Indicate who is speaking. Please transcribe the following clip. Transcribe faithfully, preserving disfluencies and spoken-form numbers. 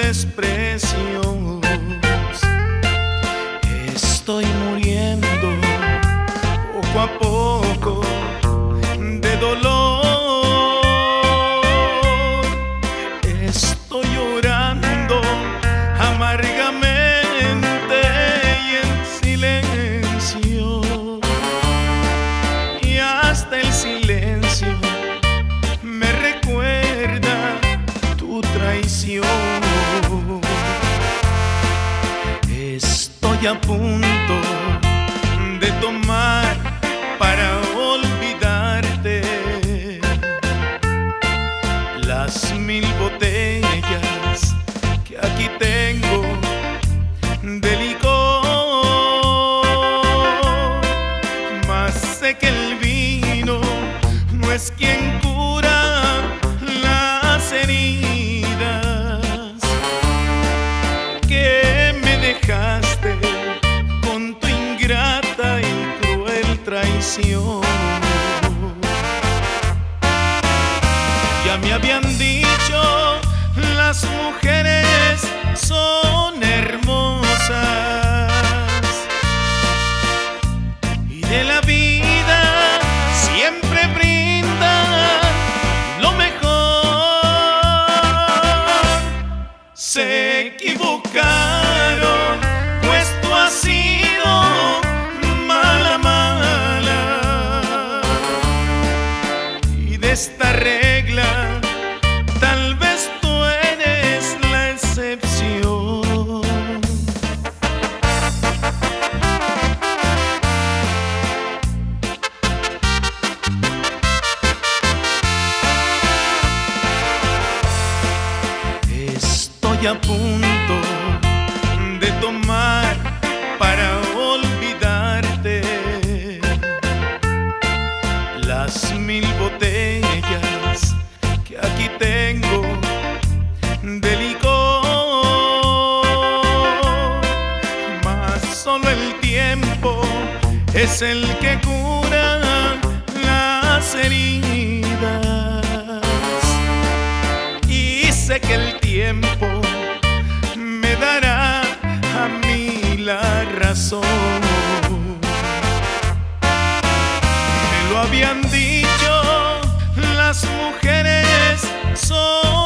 Speaker 1: desprecios. Estoy muriendo poco a poco de dolor. Estoy llorando amargamente y en silencio, y hasta el silencio me recuerda tu traición. Estoy a punto de tomar para olvidarte las mil botellas que aquí tengo de licor, mas sé que el vino no es quien cura las heridas que me dejaste con tu ingrata y cruel traición. Ya me habían dicho, las mujeres son hermosas y de la vida siempre brindan lo mejor. Se equivocaron, pues tú has sido mala, mala, y de esta regla tal vez tú eres la excepción. Estoy a punto de tomar para olvidarte las mil botellas que aquí tengo de licor, mas solo el tiempo es el que cura las heridas, y sé que el tiempo me dará a mí la razón. Me lo habían dicho, las mujeres son